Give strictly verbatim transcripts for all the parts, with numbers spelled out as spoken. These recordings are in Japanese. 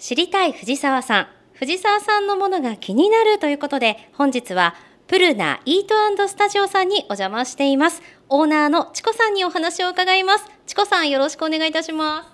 知りたい藤沢さん。藤沢さんのものが気になるということで、本日はプルナイート&スタジオさんにお邪魔しています。オーナーのチコさんにお話を伺います。チコさん、よろしくお願いいたします。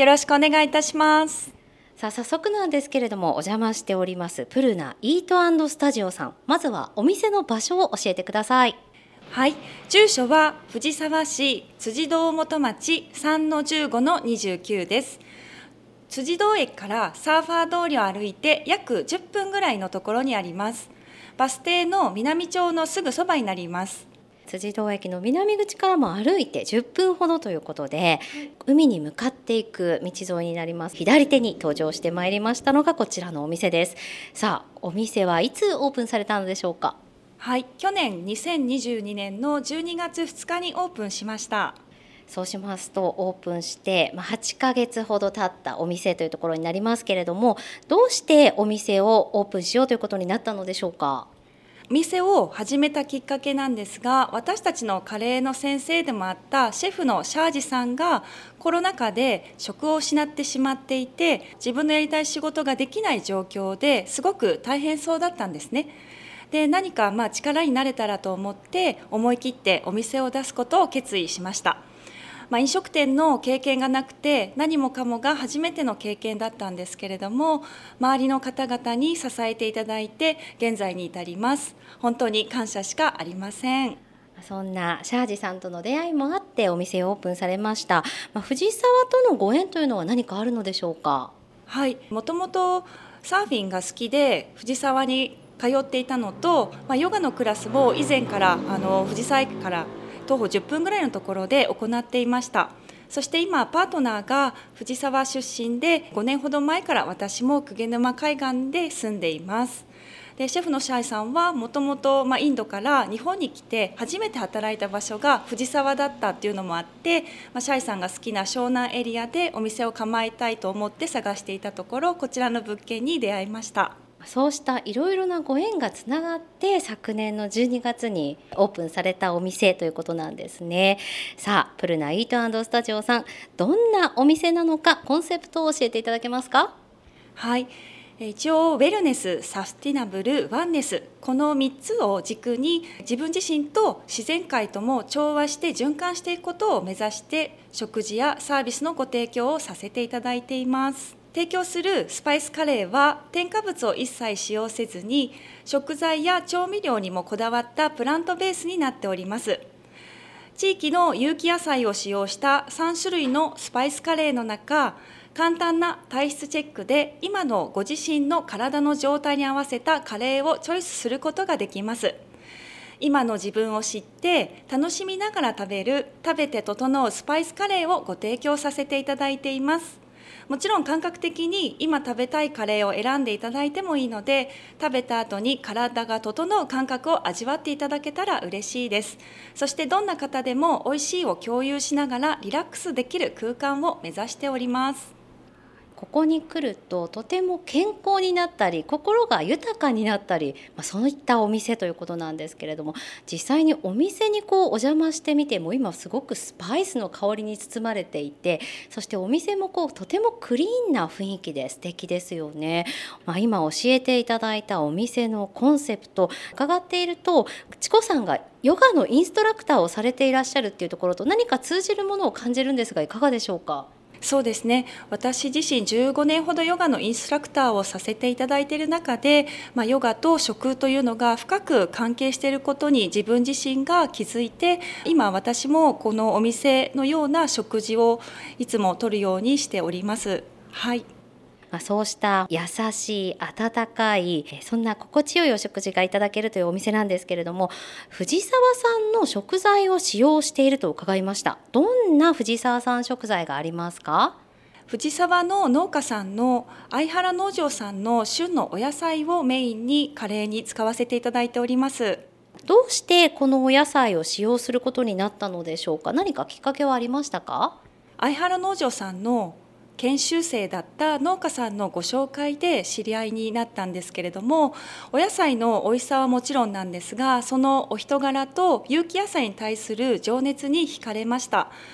よろしくお願いいたします。 さあ、早速なんですけれども、お邪魔しておりますプルナイート&スタジオさん、まずはお店の場所を教えてください。 はい、住所は藤沢市辻堂元町 さんのじゅうごのにじゅうきゅう です。辻堂駅からサーファー通りを歩いて約じゅっぷんぐらいのところにあります。バス停の南町のすぐそばになります。 辻堂駅の南口からも歩いてじゅっぷんほどということで、海に向かっていく道沿いになります。左手に登場してまいりましたのがこちらのお店です。さあ、お店はいつオープンされたのでしょうか？ はい、去年にせんにじゅうにねんのじゅうにがつふつかにオープンしました。 そうしますとオープンしてはちかげつほど経ったお店というところになりますけれども、どうしてお店をオープンしようということになったのでしょうか？ お店を始めたきっかけなんですが、私たちのカレーの先生でもあったシェフのシャージさんがコロナ禍で職を失ってしまっていて、自分のやりたい仕事ができない状況ですごく大変そうだったんですね。で、何かまあ力になれたらと思って思い切ってお店を出すことを決意しました。まあ、飲食店の経験がなくて何もかもが初めての経験だったんですけれども、周りの方々に支えていただいて現在に至ります。本当に感謝しかありません。 そんなシャージさんとの出会いもあってお店をオープンされました。まあ、藤沢とのご縁というのは何かあるのでしょうか？ はい、もともとサーフィンが好きで藤沢に通っていたのと、まあ、ヨガのクラスも以前からあの藤沢駅から徒歩じゅっぷんぐらいのところで行っていました。そして今パートナーが藤沢出身で、ごねんほど前から私も鵠沼海岸で住んでいます。で、シェフのシャイさんはもともとインドから日本に来て初めて働いた場所が藤沢だったっていうのもあって、まあ、シャイさんが好きな湘南エリアでお店を構えたいと思って探していたところ、こちらの物件に出会いました。 そうしたいろいろなご縁がつながって昨年のじゅうにがつにオープンされたお店ということなんですね。さあ、プルナイート&スタジオさん、どんなお店なのかコンセプトを教えていただけますか？ はい、一応ウェルネス、サスティナブル、ワンネス、このみっつを軸に自分自身と自然界とも調和して循環していくことを目指して食事やサービスのご提供をさせていただいています。提供するスパイスカレーは添加物を一切使用せずに、食材や調味料にもこだわったプラントベースになっております。地域の有機野菜を使用したさんしゅるいのスパイスカレーの中、簡単な体質チェックで今のご自身の体の状態に合わせたカレーをチョイスすることができます。今の自分を知って楽しみながら食べる、食べて整うスパイスカレーをご提供させていただいています。もちろん感覚的に今食べたいカレーを選んでいただいてもいいので、食べた後に体が整う感覚を味わっていただけたら嬉しいです。そしてどんな方でも美味しいを共有しながらリラックスできる空間を目指しております。 ここに来るととても健康になったり心が豊かになったり、まあ、そういったお店ということなんですけれども、実際にお店にこうお邪魔してみても今すごくスパイスの香りに包まれていて、そしてお店もこうとてもクリーンな雰囲気で素敵ですよね。まあ、今教えていただいたお店のコンセプト伺っていると、チコさんがヨガのインストラクターをされていらっしゃるっていうところと何か通じるものを感じるんですが、いかがでしょうか？ そうですね、私自身じゅうごねんほどヨガのインストラクターをさせていただいている中で、まあ、ヨガと食というのが深く関係していることに自分自身が気づいて、今私もこのお店のような食事をいつもとるようにしております。はい、 まあ、そうした優しい温かいそんな心地よいお食事がいただけるというお店なんですけれども、藤沢さんの食材を使用していると伺いました。どんな藤沢さん食材がありますか？ 藤沢の農家さんの相原農場さんの旬のお野菜をメインにカレーに使わせていただいております。 どうしてこのお野菜を使用することになったのでしょうか？何かきっかけはありましたか？ 相原農場さんの研修生だった農家さんのご紹介で知り合いになったんですけれども、お野菜の美味しさはもちろんなんですが、そのお人柄と有機野菜に対する情熱に惹かれました。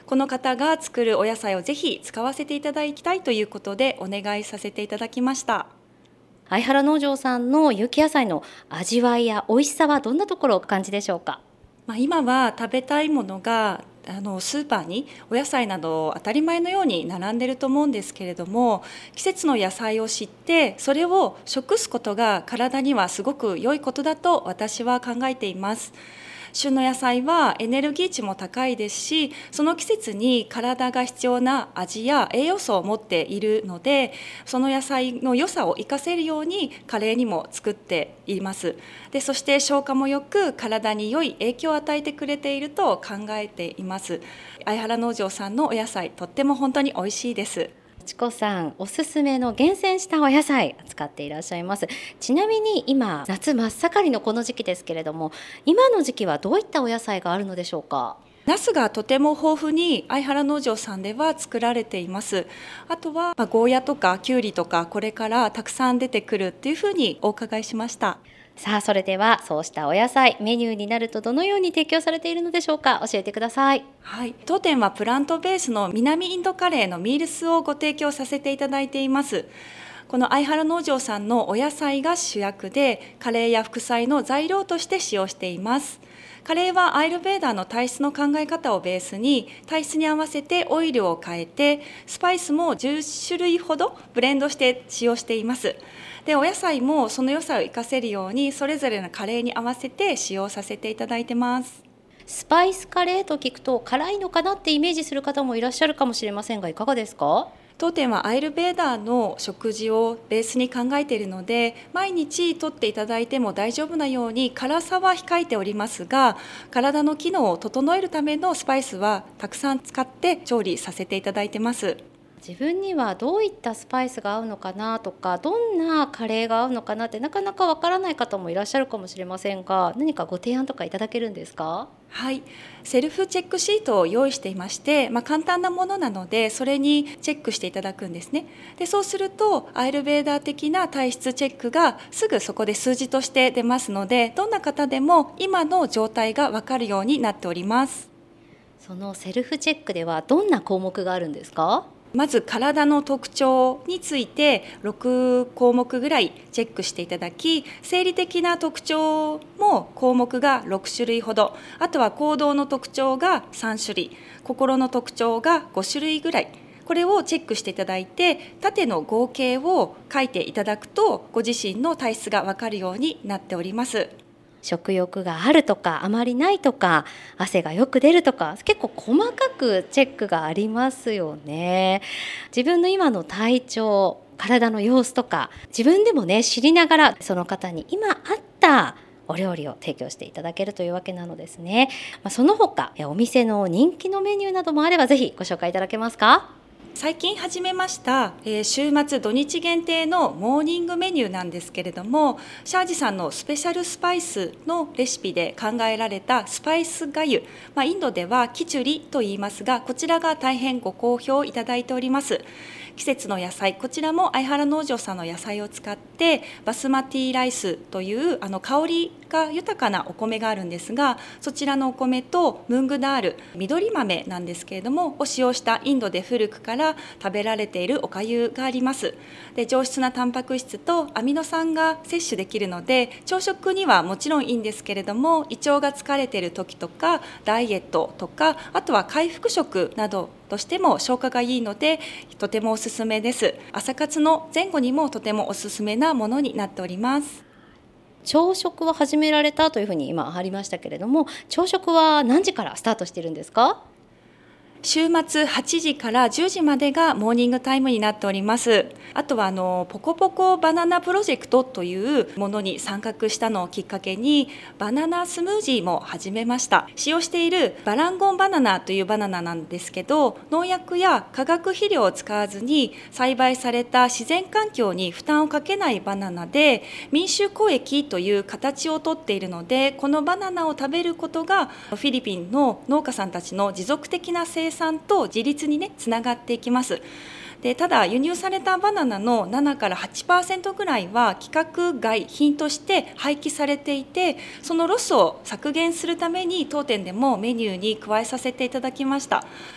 この方が作るお野菜をぜひ使わせていただきたいということでお願いさせていただきました。 相原農場さんの有機野菜の味わいや美味しさはどんなところをお感じでしょうか？ まあ、今は食べたいものがあのスーパーにお野菜など当たり前のように並んでいると思うんですけれども、季節の野菜を知ってそれを食すことが体にはすごく良いことだと私は考えています。旬の野菜はエネルギー値も高いですし、その季節に体が必要な味や栄養素を持っているので、その野菜の良さを生かせるようにカレーにも作っています。でそして消化もよく体に良い影響を与えてくれていると考えています。相原農場さんのお野菜、とっても本当に美味しいです。 ちこさんおすすめの厳選したお野菜使っていらっしゃいます。ちなみに今夏真っ盛りのこの時期ですけれども、今の時期はどういったお野菜があるのでしょうか？ ナスがとても豊富に相原農場さんでは作られています。あとは、まあ、ゴーヤとかキュウリとかこれからたくさん出てくるっていうふうにお伺いしました。 さあそれではそうしたお野菜メニューになるとどのように提供されているのでしょうか？教えてください。 はい、当店はプラントベースの南インドカレーのミールスをご提供させていただいています。この相原農場さんのお野菜が主役で、カレーや副菜の材料として使用しています。カレーはアイルベーダーの体質の考え方をベースに、体質に合わせてオイルを変えて、スパイスもじゅっしゅるいほどブレンドして使用しています。でお野菜もその良さを生かせるようにそれぞれのカレーに合わせて使用させていただいてます。 スパイスカレーと聞くと辛いのかなってイメージする方もいらっしゃるかもしれませんが、いかがですか？ 当店はアイルベーダーの食事をベースに考えているので、毎日とっていただいても大丈夫なように辛さは控えておりますが、体の機能を整えるためのスパイスはたくさん使って調理させていただいてます。 自分にはどういったスパイスが合うのかなとか、どんなカレーが合うのかなってなかなかわからない方もいらっしゃるかもしれませんが、何かご提案とかいただけるんですか？ はい、セルフチェックシートを用意していまして、まあ、簡単なものなのでそれにチェックしていただくんですね。でそうするとアイルベーダー的な体質チェックがすぐそこで数字として出ますので、どんな方でも今の状態が分かるようになっております。 そのセルフチェックではどんな項目があるんですか？ まず体の特徴についてろくこうもくぐらいチェックしていただき、生理的な特徴も項目がろくしゅるいほど、あとは行動の特徴がさんしゅるい、心の特徴がごしゅるいぐらい、これをチェックしていただいて縦の合計を書いていただくとご自身の体質が分かるようになっております。 食欲があるとかあまりないとか、汗がよく出るとか、結構細かくチェックがありますよね。自分の今の体調、体の様子とか自分でもね知りながら、その方に今あったお料理を提供していただけるというわけなのですね。まあ、その他お店の人気のメニューなどもあればぜひご紹介いただけますか？ 最近始めました、えー、週末土日限定のモーニングメニューなんですけれども、シャージさんのスペシャルスパイスのレシピで考えられたスパイスがゆ、まあ、インドではキチュリと言いますが、こちらが大変ご好評いただいております。季節の野菜、こちらも相原農場さんの野菜を使ってバスマティライスというあの香りが豊かなお米があるんですが、そちらのお米とムングダール、緑豆なんですけれどもを使用したインドで古くから食べられているおかゆがあります。で上質なタンパク質とアミノ酸が摂取できるので、朝食にはもちろんいいんですけれども、胃腸が疲れている時とかダイエットとか、あとは回復食などとしても消化がいいのでとてもおすすめです。朝活の前後にもとてもおすすめなものになっております。 朝食を始められたというふうに今ありましたけれども、朝食は何時からスタートしているんですか？ 週末はちじからじゅうじまでがモーニングタイムになっております。あとはあのポコポコバナナプロジェクトというものに参画したのをきっかけにバナナスムージーも始めました。使用しているバランゴンバナナというバナナなんですけど、農薬や化学肥料を使わずに栽培された自然環境に負担をかけないバナナで、民衆交易という形をとっているので、このバナナを食べることがフィリピンの農家さんたちの持続的な生産と自立にねつながっていきます。でただ輸入されたバナナのななからはちパーセントぐらいは規格外品として廃棄されていて、そのロスを削減するために当店でもメニューに加えさせていただきました。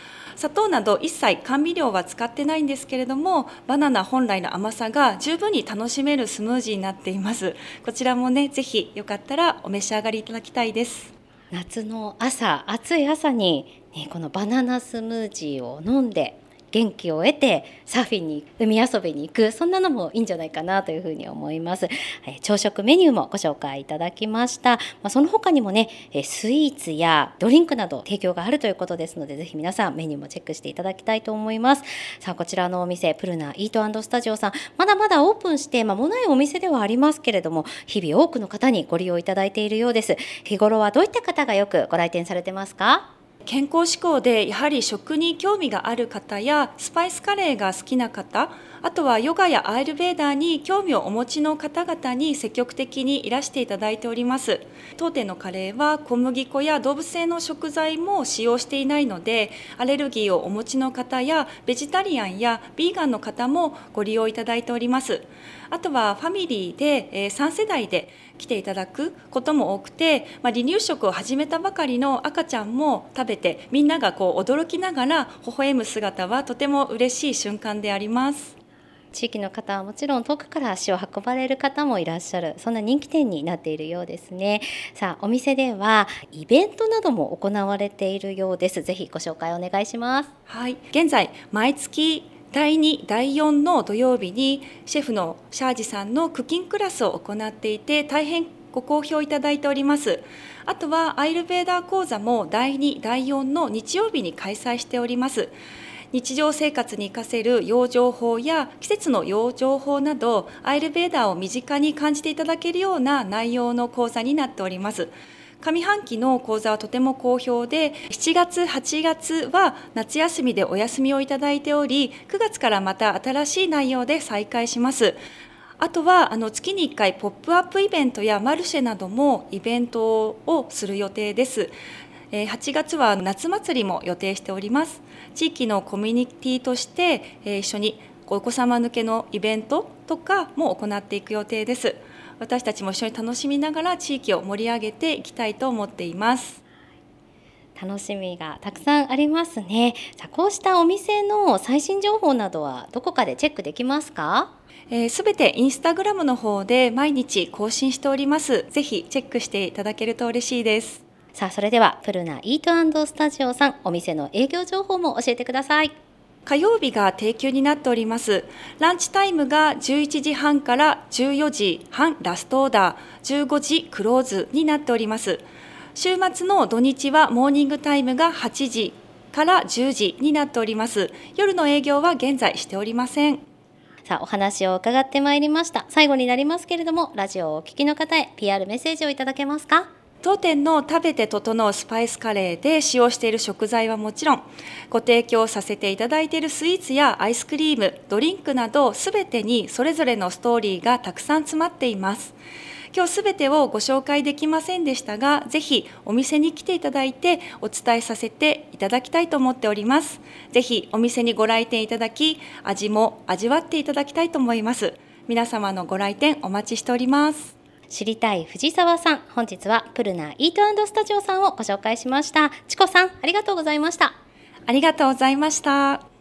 砂糖など一切甘味料は使ってないんですけれども、バナナ本来の甘さが十分に楽しめるスムージーになっています。こちらもね、ぜひよかったらお召し上がりいただきたいです。 夏の朝、暑い朝に、ね、このバナナスムージーを飲んで元気を得てサーフィンに海遊びに行く、そんなのもいいんじゃないかなというふうに思います。え朝食メニューもご紹介いただきました。まあ、その他にもね、えスイーツやドリンクなど提供があるということですので、ぜひ皆さんメニューもチェックしていただきたいと思います。さあ、こちらのお店プルナイート&スタジオさん、まだまだオープンして間もないお店ではありますけれども、日々多くの方にご利用いただいているようです。日頃はどういった方がよくご来店されてますか？ 健康志向でやはり食に興味がある方やスパイスカレーが好きな方、あとはヨガやアーユルヴェーダに興味をお持ちの方々に積極的にいらしていただいております。当店のカレーは小麦粉や動物性の食材も使用していないので、アレルギーをお持ちの方やベジタリアンやビーガンの方もご利用いただいております。あとはファミリーで、えー、さん世代で来ていただくことも多くて、まあ、離乳食を始めたばかりの赤ちゃんも食べて、みんながこう驚きながら微笑む姿はとても嬉しい瞬間であります。 地域の方はもちろん遠くから足を運ばれる方もいらっしゃる、そんな人気店になっているようですね。さあ、お店ではイベントなども行われているようです。ぜひご紹介お願いします。 はい、現在毎月だいに、だいよんの土曜日にシェフのシャージさんのクッキングクラスを行っていて、大変ご好評いただいております。あとはアイルベーダー講座もだいに、だいよんの日曜日に開催しております。日常生活に活かせる養生法や季節の養生法など、アイルベーダーを身近に感じていただけるような内容の講座になっております。上半期の講座はとても好評で、しちがつ、はちがつは夏休みでお休みをいただいており、くがつからまた新しい内容で再開します。あとはあの月にいっかいポップアップイベントやマルシェなどもイベントをする予定です。はちがつは夏祭りも予定しております。地域のコミュニティとして一緒にお子様向けのイベントとかも行っていく予定です。私たちも一緒に楽しみながら地域を盛り上げていきたいと思っています。 楽しみがたくさんありますね。さあ、こうしたお店の最新情報などはどこかでチェックできますか？ すべ、えー、てインスタグラムの方で毎日更新しております。ぜひチェックしていただけると嬉しいです。 さあ、それではプルナイート&スタジオさん、お店の営業情報も教えてください。 火曜日が定休になっております。ランチタイムがじゅういちじはんからじゅうよじはんラストオーダー、じゅうごじクローズになっております。週末の土日はモーニングタイムがはちじからじゅうじになっております。夜の営業は現在しておりません。 さあ、お話を伺ってまいりました。最後になりますけれども、ラジオをお聞きの方へ ピーアール メッセージをいただけますか？ 当店の食べて整うスパイスカレーで使用している食材はもちろん、ご提供させていただいているスイーツやアイスクリーム、ドリンクなどすべてにそれぞれのストーリーがたくさん詰まっています。今日すべてをご紹介できませんでしたが、ぜひお店に来ていただいてお伝えさせていただきたいと思っております。ぜひお店にご来店いただき、味も味わっていただきたいと思います。皆様のご来店お待ちしております。 知りたい藤沢さん、本日はプルナイート&スタジオさんをご紹介しました。チコさん、ありがとうございました。 ありがとうございました。